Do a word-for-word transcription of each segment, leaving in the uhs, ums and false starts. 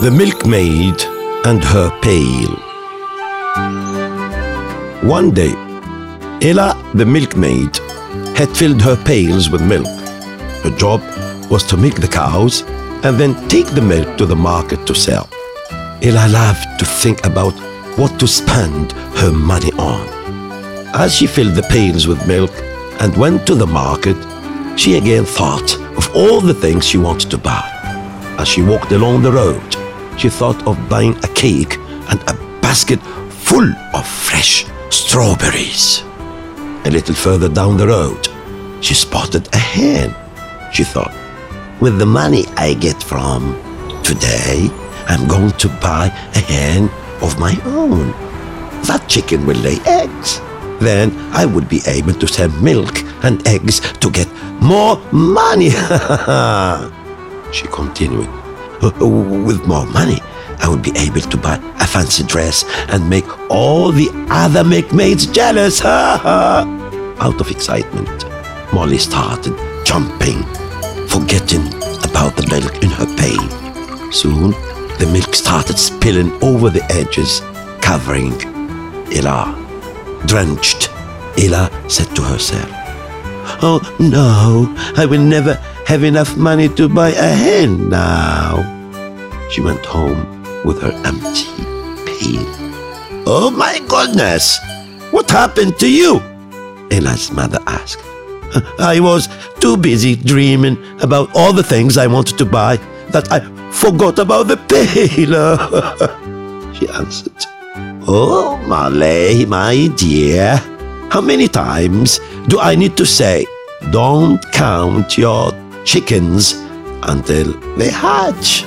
The Milkmaid and Her Pail. One day, Ella the milkmaid had filled her pails with milk. Her job was to milk the cows and then take the milk to the market to sell. Ella loved to think about what to spend her money on. As she filled the pails with milk and went to the market, she again thought of all the things she wanted to buy. As she walked along the road, she thought of buying a cake and a basket full of fresh strawberries. A little further down the road, she spotted a hen. She thought, with the money I get from today, I'm going to buy a hen of my own. That chicken will lay eggs. Then I would be able to sell milk and eggs to get more money. She continued, with more money, I would be able to buy a fancy dress and make all the other milkmaids jealous. Out of excitement, Molly started jumping, forgetting about the milk in her pail. Soon, the milk started spilling over the edges, covering Ella. Drenched, Ella said to herself, "Oh no, I will never have enough money to buy a hen now." She went home with her empty pail. "Oh my goodness, what happened to you?" Ella's mother asked. "I was too busy dreaming about all the things I wanted to buy that I forgot about the pail," she answered. "Oh, Molly, my dear, how many times do I need to say, don't count your chickens until they hatch?"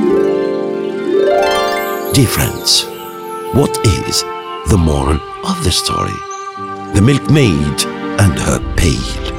Dear friends, what is the moral of the story? The milkmaid and her pail.